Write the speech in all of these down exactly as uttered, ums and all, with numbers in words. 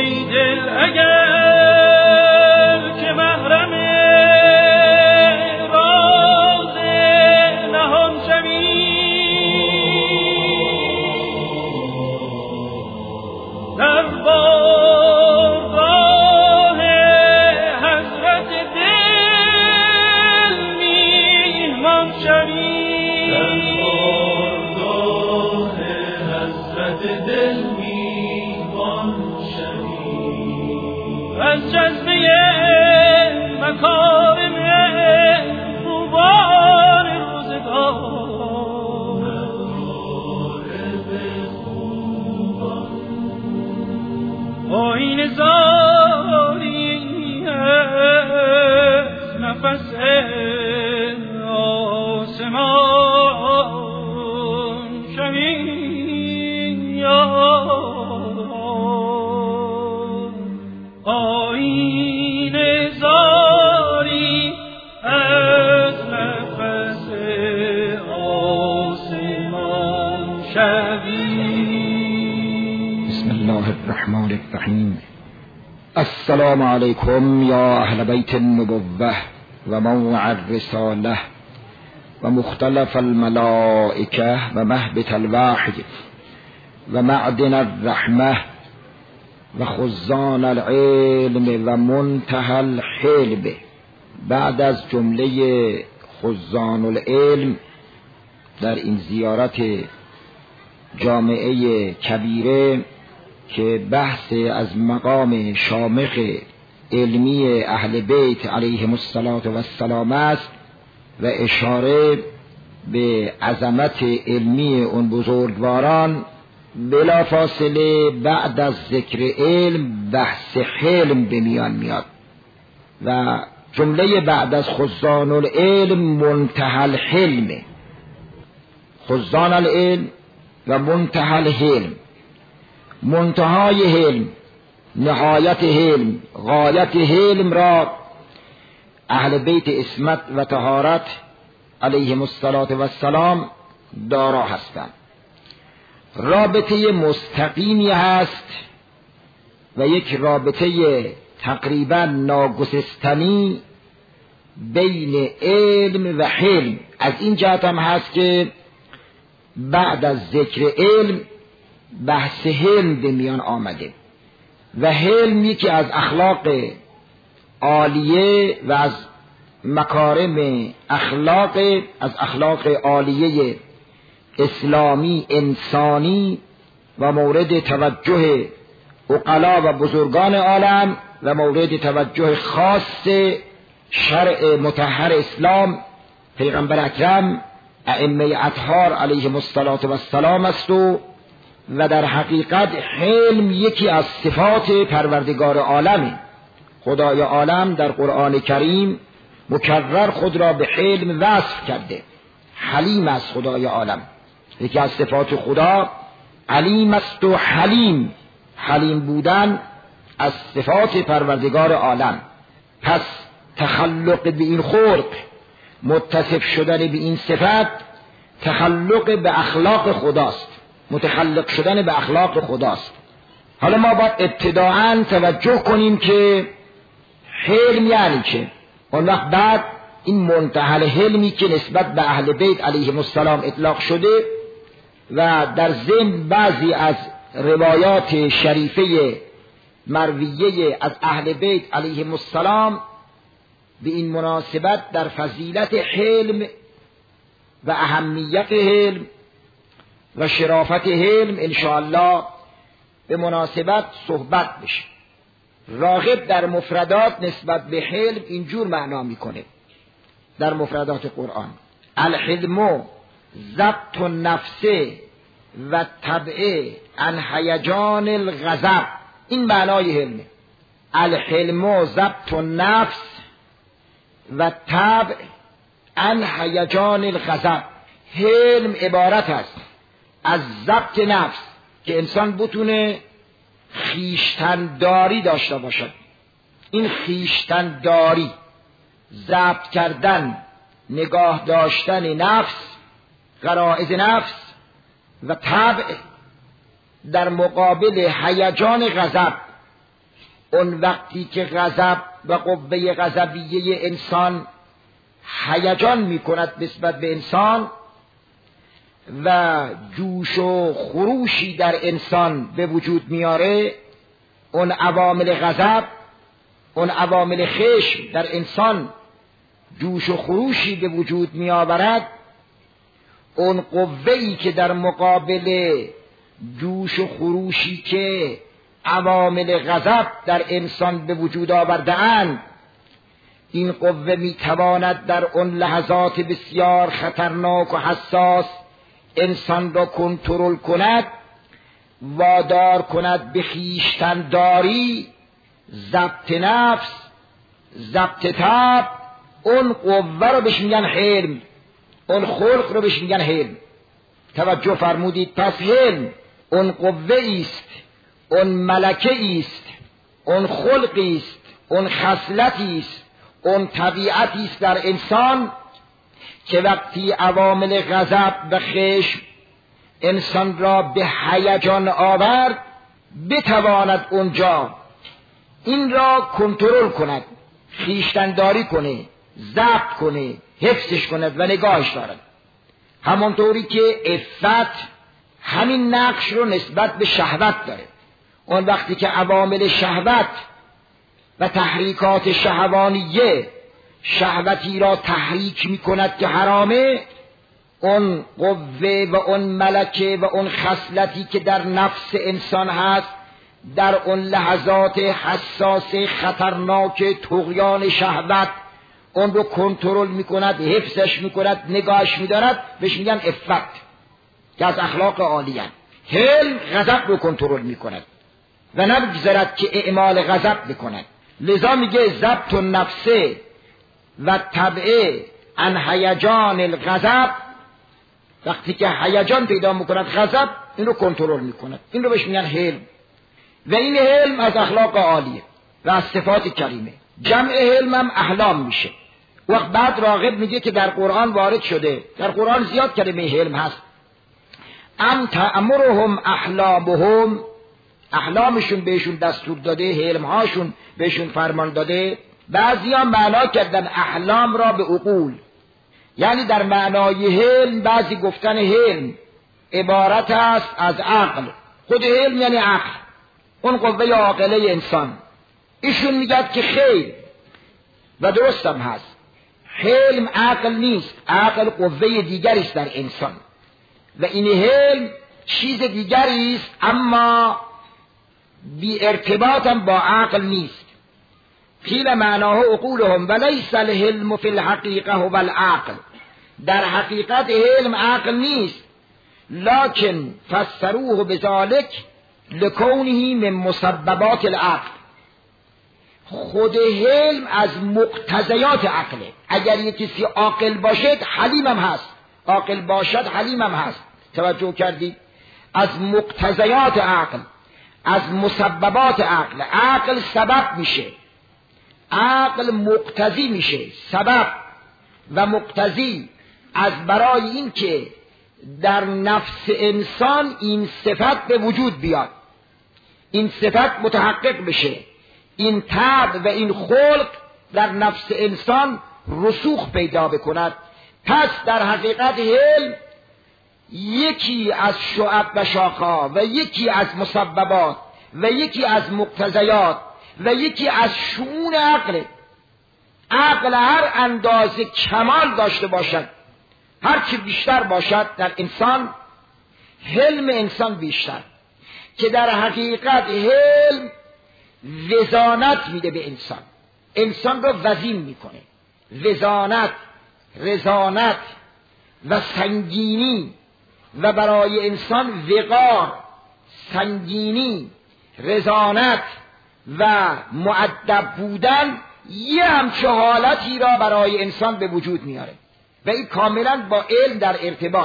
ای دل اگر که محرم راز نهان شوی، در بارگاه حضرت دل میهمان شوی، در بارگاه حضرت دل میهمان شوی، از جذبه مکارم خوبان روزگار، آیین زاری از نفس آسمان شوی، آیین زاری از نفس آسمان شوی. بسم الله الرحمن الرحیم. السلام علیکم یا اهل بیت النبوة و موع الرساله و مختلف الملائکه و مهبط الوحی و معدن الرحمه و خزان العلم و منتهى الحلم. بعد از جمله خزان العلم در این زیارت جامعه کبیره که بحث از مقام شامخ علمی اهل بیت علیهم السلام است و اشاره به عظمت علمی اون بزرگواران، بلا فاصله بعد از ذکر علم بحث حلم به میان میاد و جمله بعد از خزان العلم منتهى الحلم. خزان العلم و منتهى الحلم، منتهای حلم، نهایت حلم، غایت حلم را اهل بیت عصمت و طهارت علیهم السلام دارا هستند. رابطه مستقیمی هست و یک رابطه تقریبا ناگسستنی بین علم و حلم. از این جهت هم هست که بعد از ذکر علم بحث حلم به میان آمده و حلم یکی از اخلاق عالیه و از مکارم اخلاق از اخلاق عالیه اسلامی انسانی و مورد توجه عقلا و بزرگان عالم و مورد توجه خاص شرع مطهر اسلام پیغمبر اکرم ائمه اطهار علیهم السلام است و و در حقیقت حلم یکی از صفات پروردگار عالم. خدای عالم در قرآن کریم مکرر خود را به حلم وصف کرده. حلیم است خدای عالم، یکی از صفات خدا علیم است و حلیم، حلیم بودن از صفات پروردگار عالم. پس تخلق به این خلق، متصف شدن به این صفت، تخلق به اخلاق خداست، متخلق شدن به اخلاق خداست. حالا ما باید ابتداعاً توجه کنیم که حلم یعنی چه. اون وقت بعد این منتهى حلمی که نسبت به اهل بیت علیهم السلام اطلاق شده و در ضمن بعضی از روایات شریفه مرویه از اهل بیت علیهم السلام به این مناسبت در فضیلت حلم و اهمیت حلم و شرافت حلم انشاءالله به مناسبت صحبت بشه. راغب در مفردات نسبت به حلم اینجور معنا میکنه در مفردات قرآن: الحلم ضبط النفس و طبع عن هیجان الغضب. این معنای حلمه. الحلم ضبط النفس و طبع عن هیجان الغضب. حلم عبارت است از ضبط نفس که انسان بتونه خیشتنداری داشته باشد. این خیشتنداری، ضبط کردن، نگاه داشتن نفس، غرایز نفس و طبع در مقابل هیجان غضب. اون وقتی که غضب و قوه غضبیه انسان هیجان می کند نسبت به انسان و جوش و خروشی در انسان به وجود میاره، اون عوامل غضب، اون عوامل خشم در انسان جوش و خروشی به وجود می آورد، اون قوه‌ای که در مقابل جوش و خروشی که عوامل غضب در انسان به وجود آورده‌اند، این قوه می تواند در اون لحظات بسیار خطرناک و حساس انسان را کنترل کند، وادار کند به خویشتن داری، ضبط نفس، ضبط طبع. اون قوه رو بهش میگن حلم، اون خلق رو بهش میگن حلم. توجه فرمودید؟ پس حلم اون قوه است، اون ملکه است، اون خلقی است، اون خصلتی است، اون طبیعتی است در انسان که وقتی عوامل غضب و خشم انسان را به هیجان آورد، بتواند اونجا این را کنترل کند، خویشتن‌داری کنه، ضبط کنه، حفظش کند و نگاهش دارد. همانطوری که عفت همین نقش رو نسبت به شهوت داره. اون وقتی که عوامل شهوت و تحریکات شهوانیه شهوتی را تحریک می کند که حرامه، اون قوه و اون ملکه و اون خصلتی که در نفس انسان هست در اون لحظات حساس خطرناک طغیان شهوت اون رو کنترل می کند، حفظش می کند، نگاهش می دارد، بهش میگن عفت که از اخلاق عالیه. حلم غضب رو کنترل می کند و نبگذارد که اعمال غضب بکند. لذا میگه ضبط النفس و طبعه عن هیجان الغضب. وقتی که هیجان پیدا میکند غضب، این رو کنترل میکند، این رو بهش میگن حلم. و این حلم از اخلاق عالیه و از صفات کریمه. جمع حلم هم احلام میشه. وقت بعد راغب میگه که در قرآن وارد شده، در قرآن زیاد کلمه حلم هست. ام تأمرهم احلامهم، احلامشون بهشون دستور داده، حلمهاشون بهشون فرمان داده. بعضی ها معنا کردن احلام را به عقول، یعنی در معنای حلم بعضی گفتن حلم عبارت است از عقل. خود حلم یعنی عقل، اون قوه عاقله انسان. ایشون میگد که خیر و درست هم هست، حلم عقل نیست، عقل قوه دیگری است در انسان و این حلم چیز دیگری است، اما بی ارتباط هم با عقل نیست. قیل معناه عقولهم ولیس الحلم فی الحقیقه هو العقل. در حقیقت حلم عقل نیست، لکن فسروه بذلک لکونه من مسببات العقل. خود حلم از مقتضیات عقله. اگر یک کسی عاقل باشد حلیم هم هست، عاقل باشد حلیم هم هست. توجه کردید؟ از مقتضیات عقل، از مسببات عقل. عقل سبب میشه، عقل مقتضی میشه. سبب و مقتضی از برای این که در نفس انسان این صفت به وجود بیاد، این صفت متحقق بشه، این طبع و این خلق در نفس انسان رسوخ پیدا بکند. پس در حقیقت حلم یکی از شعب و شاخه‌ها و یکی از مسببات و یکی از مقتضیات و یکی از شؤون عقل. عقل هر اندازه کمال داشته باشد، هر چی بیشتر باشد در انسان، حلم انسان بیشتر، که در حقیقت حلم وزانت میده به انسان، انسان رو وزین میکنه. وزانت، رزانت و سنگینی و برای انسان وقار، سنگینی، رزانت و مؤدب بودن یه همچه حالتی را برای انسان به وجود میاره و این کاملا با علم در ارتباط.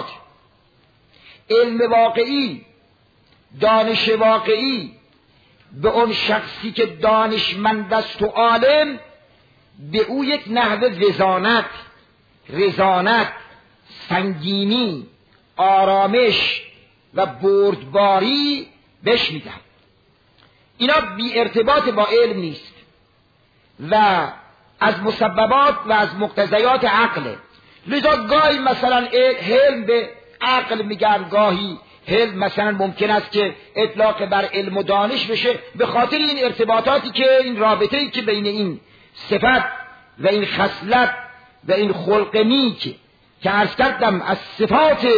علم واقعی، دانش واقعی به اون شخصی که دانشمند است و عالم، به او یک نحو وزانت، رزانت، سنگینی، آرامش و بردباری بهش میدن. اینا بی ارتباط با علم نیست و از مسببات و از مقتضیات عقله. لذا گاهی مثلا حلم به عقل میگن، گاهی حلم مثلا ممکن است که اطلاق بر علم و دانش بشه، به خاطر این ارتباطاتی که این رابطه‌ای که بین این صفت و این خصلت و این خلق نیک که عرض کردم از صفات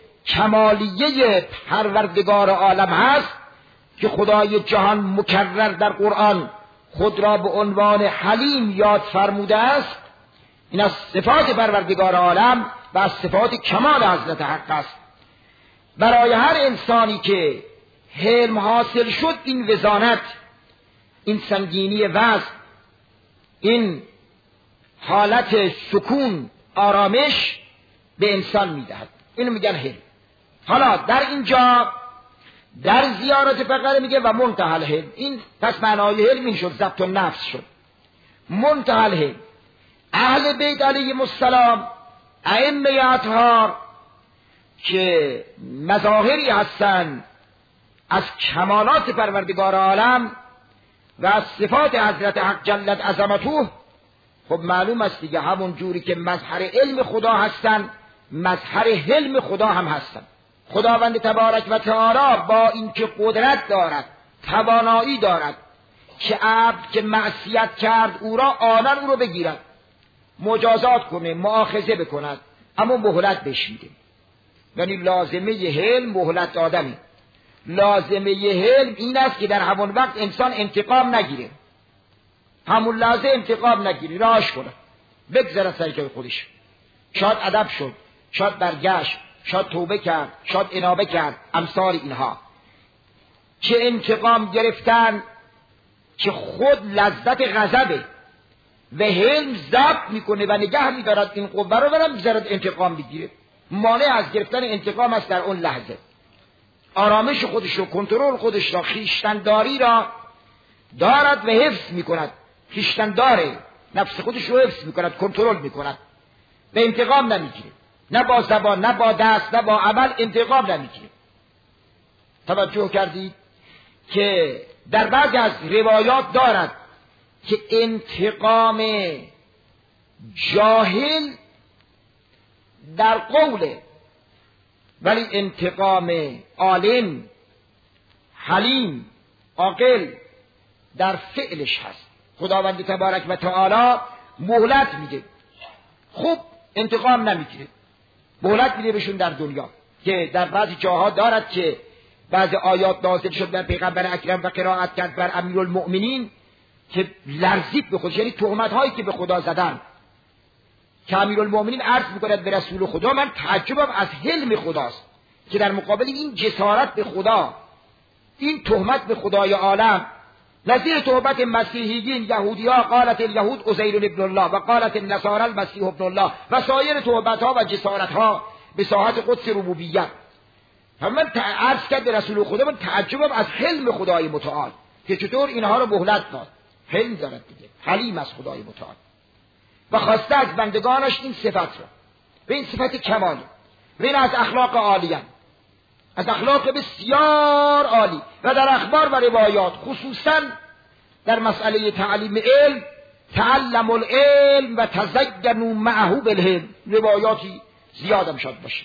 کمالیه پروردگار عالم هست، که خدای جهان مکرر در قرآن خود را به عنوان حلیم یاد فرموده است. این از صفات پروردگار عالم و از صفات کمال حضرت حق است. برای هر انسانی که حلم حاصل شد، این وزانت، این سنگینی وزن، این حالت سکون، آرامش به انسان میدهد. اینو میگن حلم. حالا در اینجا در زیارت فقره میگه و منتهى الحلم. این پس معنای حلم این شد، ضبط النفس شد. منتهى الحلم، اهل بیت علیهم السلام، ائمه اطهار که مظاهری هستند از کمالات پروردگار عالم و از صفات حضرت حق جلت عظمته، خب معلوم است دیگه، همون جوری که مظهر علم خدا هستند، مظهر حلم خدا هم هستند. خداوند تبارک و تعالی با اینکه قدرت دارد، توانایی دارد که عبد که معصیت کرد او را آنن او را بگیرد، مجازات کنه، مؤاخذه بکند، اما مهلت بهش میده. یعنی لازمه حلم مهلت دادنه. لازمه حلم این است که در همون وقت انسان انتقام نگیره، همون لحظه انتقام نگیره، راهش کنه، بگذره سر جای خودش. شاید ادب شد، شاید برگشت، شاید توبه کرد، شاید انابه کرد، امثال اینها. که انتقام گرفتن که خود لذت غضبه و حلم ضبط میکنه و نگه میدارد این قوه رو، برم بذارد انتقام بگیره. مانع از گرفتن انتقام است در اون لحظه. آرامش خودش رو، کنترل خودش را، خویشتنداری را دارد و حفظ میکند. خویشتنداره، نفس خودش رو حفظ میکند، کنترل میکند و انتقام نمیگیره. نه با زبان، نه با دست، نه با عمل انتقام نمیگیره. توجه کردید که در بعضی از روایات دارد که انتقام جاهل در قوله، ولی انتقام عالم، حلیم، عاقل در فعلش هست. خداوند تبارک و تعالی مهلت میده، خوب انتقام نمیگیره، مهلت میده بهشون در دنیا. که در بعضی جاها دارد که بعضی آیات نازل شد بر پیغمبر اکرم و قرائت کرد بر امیرالمؤمنین که لرزید به خودش، یعنی تهمت هایی که به خدا زدن، که امیرالمؤمنین عرض میکند به رسول خدا من تعجبم از حلم خداست که در مقابل این جسارت به خدا، این تهمت به خدای عالم، نظیر تهمت مسیحیین، یهودی‌ها قالت الیهود عزیر ابن الله و قالت النصارى المسیح ابن الله و سایر تهمت ها و جسارت ها به ساحت قدس ربوبیت. من عرض کرد به رسول خدا من تعجبم از حلم خدای متعال که چطور اینها رو مهلت داد. حلم دارد دیگه، حلیم از خدای متعال و خواسته از بندگانش این صفت رو، و این صفت کماله، و این از اخلاق عالیه، از اخلاق بسیار عالی. و در اخبار و روایات خصوصا در مسئله تعلیم علم، تعلم العلم و تزینوا معه بالعلم، روایاتی زیادم شد باشه.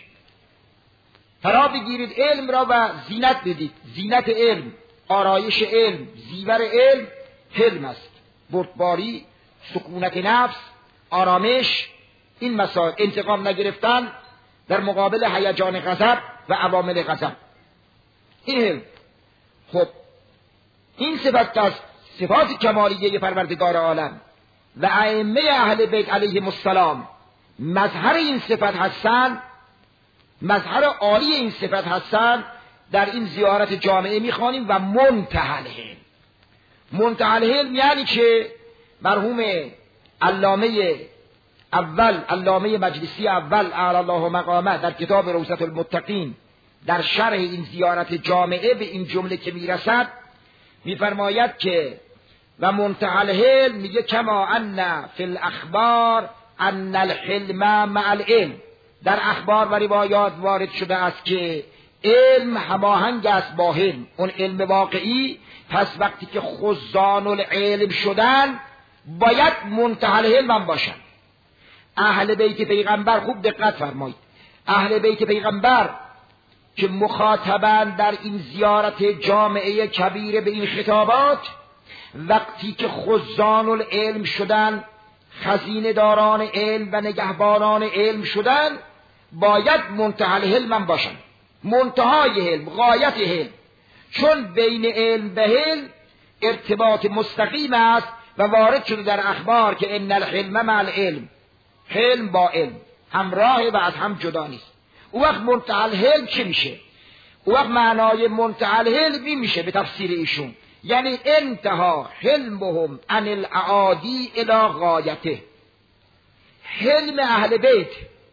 فرا بگیرید علم را و زینت بدید. زینت علم، آرایش علم، زیور علم حلم است. بردباری، سکونت نفس، آرامش، این مسائل، انتقام نگرفتن در مقابل هیجان غضب و عوامل غضب، این حلم. خب این صفت است، صفات کمالیه پروردگار عالم و ائمه اهل بیت علیهم السلام مظهر این صفت هستند، مظهر عالی این صفت هستند. در این زیارت جامعه میخوانیم و منتهى الحلم. منتهى الحلم یعنی که مرحوم علامه اول، علامه مجلسی اول اعلی الله مقامه، در کتاب روضة المتقین در شرح این زیارت جامعه به این جمله که میرسد میفرماید که و منتهى الحلم میگه کما ان فی الاخبار ان الحلم مع العلم. در اخبار و روایات وارد شده است که علم هماهنگ است با حلم، اون علم واقعی. پس وقتی که خزان العلم شدن باید منتهی الحلم هم باشن. اهل بیت پیغمبر، خوب دقت فرمایید، اهل بیت پیغمبر که مخاطبن در این زیارت جامعه کبیر به این خطابات، وقتی که خزان العلم شدن، خزینه داران علم و نگهبانان علم شدن، باید منتهی الحلم هم باشن، منتهای علم، غایت علم. چون بین علم به علم ارتباط مستقیم است و وارد شده در اخبار که ان الحلم مع العلم، حلم با علم همراه و از هم جدا نیست. او وقت منتهی الحلم چی میشه؟ او وقت معنای منتهی الحلم این میشه به تفسیر ایشون، یعنی انتها حلمهم عن الاعادی الی غایته. حلم اهل بیت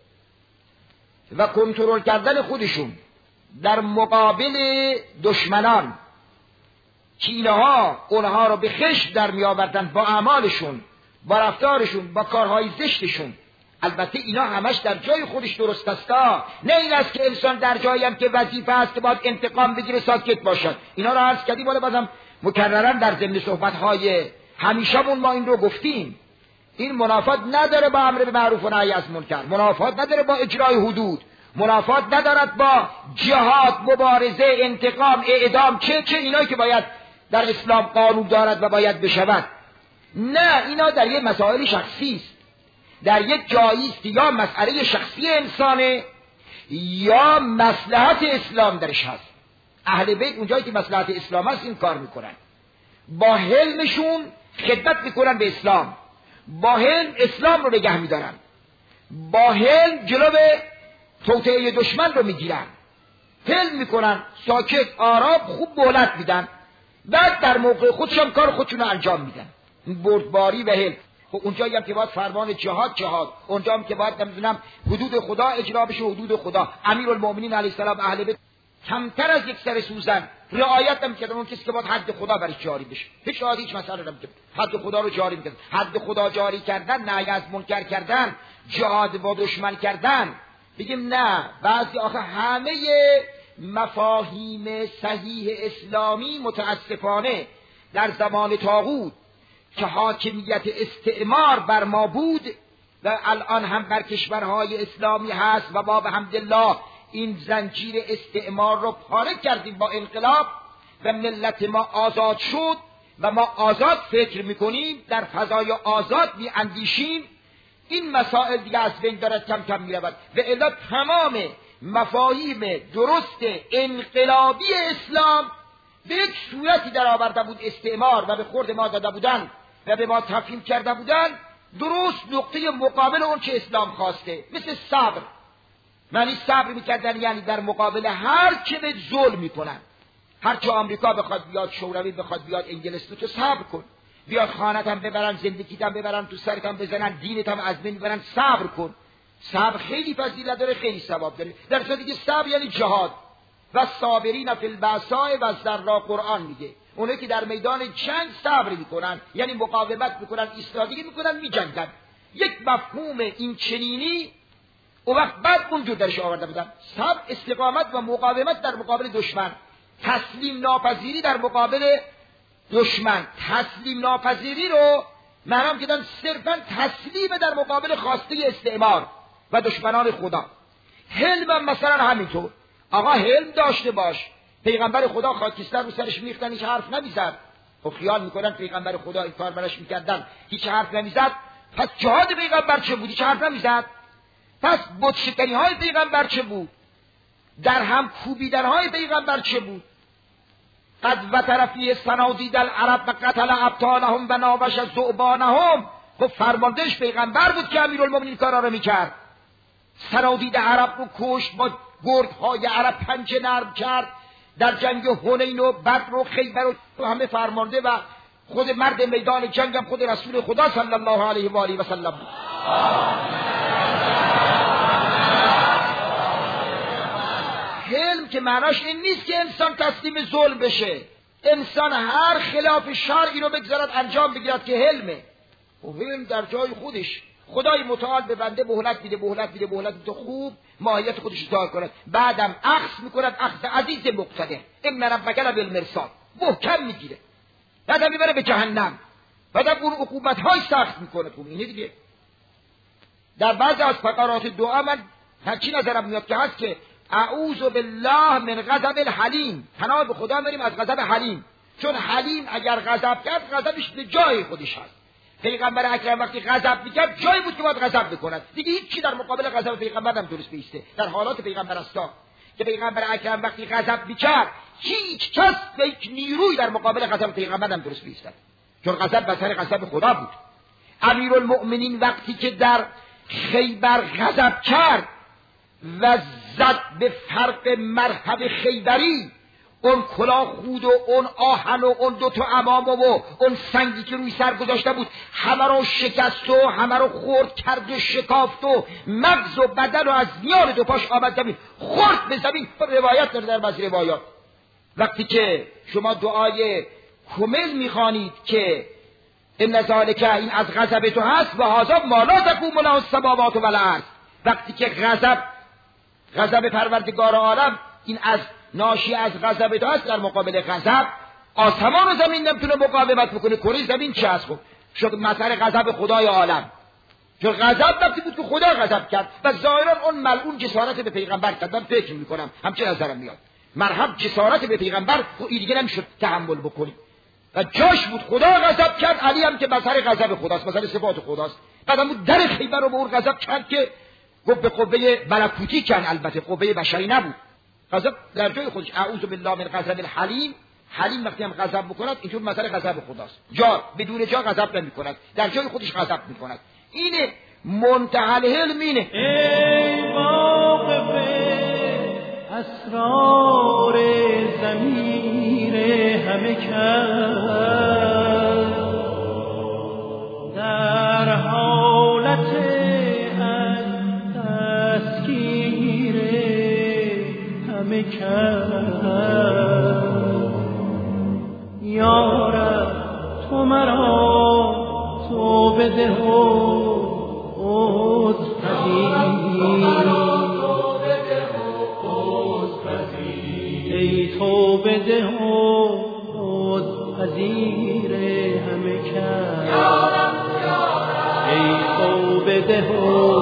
و کنترل کردن خودشون در مقابل دشمنان که اینها اونها رو به خشم در می آوردن با اعمالشون، با رفتارشون، با کارهای زشتشون. البته اینا همش در جای خودش درست است، نه این است که انسان در جایی هم که وظیفه است که باید انتقام بگیره ساکت باشد. اینا رو عرض کردیم، ولی بازم مکررا در ضمن صحبت‌های همیشه‌مون ما این رو گفتیم. این منافات نداره با امر به معروف و نهی از منکر، منافات نداره با اجرای حدود، منافات ندارد با جهاد، مبارزه، انتقام، اعدام، چه چه اینایی که باید در اسلام قانون دارد و باید بشود. نه، اینا در یک مسائل شخصی است، در یک جایی است یا مسئله شخصی انسانه یا مصلحت اسلام درش هست. اهل بیت اونجایی که مصلحت اسلام هست این کار میکنن، با حلمشون خدمت میکنن به اسلام، با حلم اسلام رو نگه میدارن، با حلم جلو توطئه دشمن رو میگیرن، حلم میکنن، ساکت، آرام، خوب مهلت میدن، بعد در موقع خودشم کار خودشون رو انجام میدن. بردباری و حلم. خب اونجایی هم که باید فرمان جهاد جهاد، اونجا هم که باید نمیدونم حدود خدا اجرا بشه حدود خدا. امیرالمومنین علیه السلام اهل بیت کمتر از یک سر سوزن رعایت نمی‌کردن اون کسی که باید حد خدا برش جاری بشه. هیچ راضی هیچ مسئله نمی‌کرد، حد خدا رو جاری می‌کرد. حد خدا جاری کردن، نهی از منکر کردن، جهاد با دشمن کردن. بگیم نه، بعضی آخه همه مفاهیم صحیح اسلامی متاسفانه در زمان طاغوت که حاکمیت استعمار بر ما بود و الان هم بر کشورهای اسلامی هست و ما به حمدالله این زنجیر استعمار رو پاره کردیم با انقلاب و ملت ما آزاد شد و ما آزاد فکر میکنیم، در فضای آزاد میاندیشیم. این مسائل دیگه از بین دارد کم کم میرود و الا تمام مفاهیم درست انقلابی اسلام به یک صورتی در آورده بود استعمار و به خورد ما داده بودن و به ما تفهیم کرده بودن، درست نقطه مقابل اون که اسلام خواسته. مثل صبر، معنی صبر میکردن یعنی در مقابل هر که به ظلم میکنن، هر چه آمریکا بخواد بیاد، شوروی بخواد بیاد، انگلیس، تو صبر کن، بیاد خانت هم ببرن، زندگیت هم ببرن، تو سرت هم بزنن، دینت هم از بین ببرن، صبر کن. صبر خیلی فضیلت داره، خیلی ثواب داره. در صورتی که صبر یعنی جهاد و صابرین فی البأساء و الضراء، قرآن میگه اونایی که در میدان جنگ صبر میکنن یعنی مقاومت میکنن، ایستادگی میکنن، میجنگن. یک مفهوم این چنینی او وقت بعد اونجور درش آورده بودن، صبر، استقامت و مقاومت در مقابل دشمن، تسلیم ناپذیری در مقابل دشمن. تسلیم ناپذیری رو معنی کردن صرفا تسلیم در مقابل خواسته استعمار و دشمنان خدا. حلم هم مثلا همینطور، آقا حلم داشته باش. پیغمبر خدا خاکستر رو سرش میختن، هیچ حرف نمیزد. خب خیال میکنن پیغمبر خدا این کار برش میکردن، هیچ حرف نمیزد. پس جهاد پیغمبر چه بود؟ هیچ حرف نمیزد. پس بت شکنی های پیغمبر چه بود؟ در هم کوبیدن های پیغمبر چه بود؟ قد و طرفی صنادید العرب و قتل ابطالهم و ناوش ذؤبانهم. خب فرماندهش پیغمبر بود که امیرالمومنین کارا رو میکرد. صنادید عرب رو کشت، با گردهای عرب پنجه نرم کرد، در جنگ حنین و بدر و خیبر و همه فرمانده و خود مرد میدان جنگ هم خود رسول خدا صلی الله علیه و آله و سلم بود. حلم که معناش این نیست که انسان تسلیم ظلم بشه، انسان هر خلاف شرع اینو بگذارد انجام بگیرد که حلمه. و حلم در جای خودش، خدای متعال به بنده مهلت میده، مهلت میده، مهلت میده، خوب ماهیت خودش ظاهر کند، بعدم اخذ میکند، اخذ عزیز مقتدر. ان ربک لبالمرصاد، محکم میگیره، بعدم میبره به جهنم، بعدم اون عقوبت های سخت میکنه. خوب اینه دیگه. در بعضی از فقرات دعا من هرچی نظرم میاد که هست که اعوذ بالله من غضب الحلیم، پناه به خدا میریم از غضب حلیم، چون حلیم اگر غضب کرد غضبش به جای خودش هست. پیغمبر اکرم وقتی غضب میکرد جایی بود که باید غضب بکند، دیگه هیچ چی در مقابل غضب پیغمبر هم درست بیسته. در حالات پیغمبر استا که پیغمبر اکرم وقتی غضب میکرد هیچ کس به هیچ نیروی در مقابل غضب پیغمبر هم درست بیسته، چون غضب بسر غضب خدا بود. امیرالمؤمنین وقتی که در خیبر غضب کرد و زد به فرق مرحب خیبری، اون کلاه خود و اون آهن و اون دوتا امامه و اون سنگی که روی سر گذاشته بود همه رو شکست و همه رو خورد کرد و شکافت و مغز و بدن و از میان دو پاش آمد زمین، خورد به زمین. روایت داره در بعضی روایات وقتی که شما دعای کمل میخوانید که ان ذالک، این از غضب تو هست، و هذا ما لا تقوم له السماوات والارض، وقتی که غضب غضب پروردگار عالم این از ناشی از غضب تو هست، در مقابل غضب آسمان و زمین نمیتونه مقاومت بکنه. کره زمین چی هست؟ خب شد مثلا غضب خدای عالم، چون غضب وقتی بود که خدا غضب کرد و ظاهرا اون ملعون جسارت به پیغمبر کرد. من فکر میکنم همچه نظرم میاد مرحب جسارت به پیغمبر خب این دیگه نمیشد تحمل بکنی و جاش بود خدا غضب کرد، علی هم که بسر غضب خداست، مثلا صفات خداست. بعدم بود در خیبر رو به اون غضب کرد که گفت به قوه ملکوتی کن، البته قوه بشری نبود. غضب در جای خودش اعوذ بالله من غضب الحلیم، حلیم وقتی هم غضب بکند اینجور مثلا غضب خداست، جا بدون جا غضب نمی کند، در جای خودش غضب می کند. اینه منتهی الحلم. اینه ای واقف اسرار ضمیر همه کس، در حالت از تسکیر همه کس، یارب تو مرا تو بده و عذر پذیر، ای تو بده و عذر پذیر همه کس، ای تو بده و